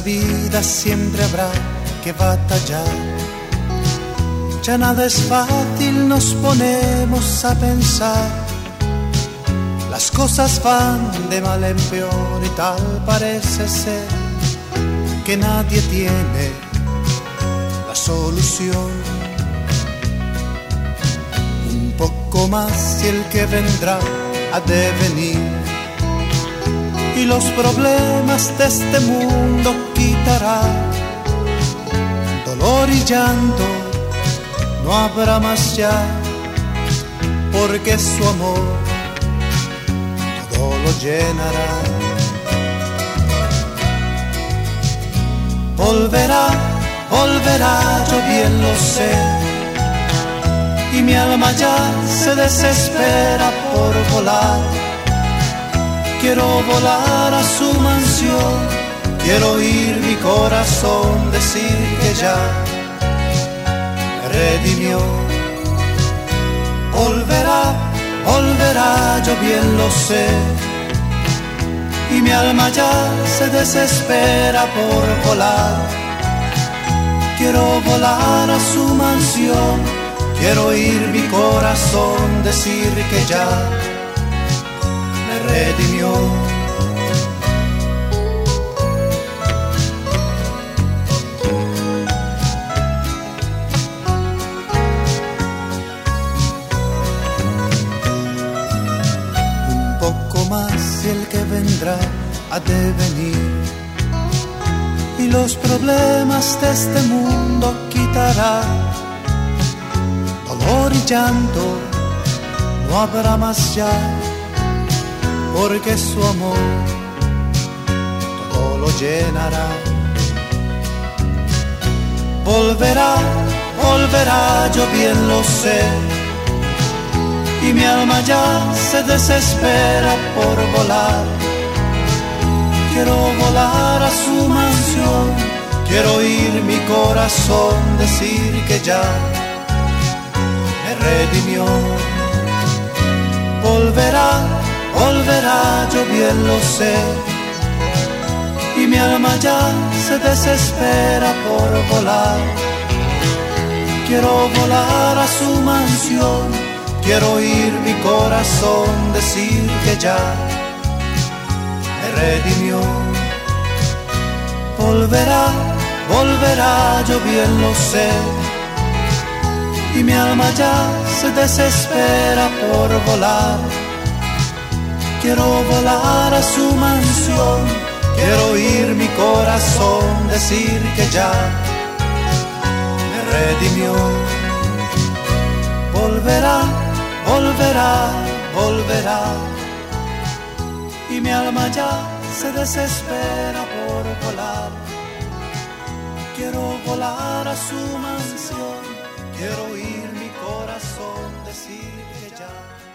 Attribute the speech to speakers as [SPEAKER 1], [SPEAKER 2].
[SPEAKER 1] vida siempre habrá que batallar. Ya nada es fácil, nos ponemos a pensar. Las cosas van de mal en peor y tal parece ser que nadie tiene la solución. Un poco más y el que vendrá ha de venir, y los problemas de este mundo quitará. Dolor y llanto no habrá más ya, porque su amor todo lo llenará. Volverá, volverá, yo bien lo sé, y mi alma ya se desespera por volar. Quiero volar a su mansión, quiero oír mi corazón decir que ya me redimió. Volverá, volverá, yo bien lo sé, y mi alma ya se desespera por volar. Quiero volar a su mansión, quiero oír mi corazón decir que ya me redimió. Un poco más y el que vendrá ha de venir, y los problemas de este mundo quitará. Dolor y llanto no habrá más ya, porque su amor todo lo llenará. Volverá, volverá, yo bien lo sé, y mi alma ya se desespera por volar. Quiero volar a su mansión, quiero oír mi corazón decir que ya me redimió. Volverá, volverá, yo bien lo sé, y mi alma ya se desespera por volar. Quiero volar a su mansión, quiero oír mi corazón decir que ya me redimió. Volverá, volverá, yo bien lo sé, y mi alma ya se desespera por volar. Quiero volar a su mansión, quiero oír mi corazón decir que ya me redimió. Volverá, volverá, volverá, y mi alma ya se desespera por volar. Quiero volar a su mansión, quiero oír mi corazón decir que ya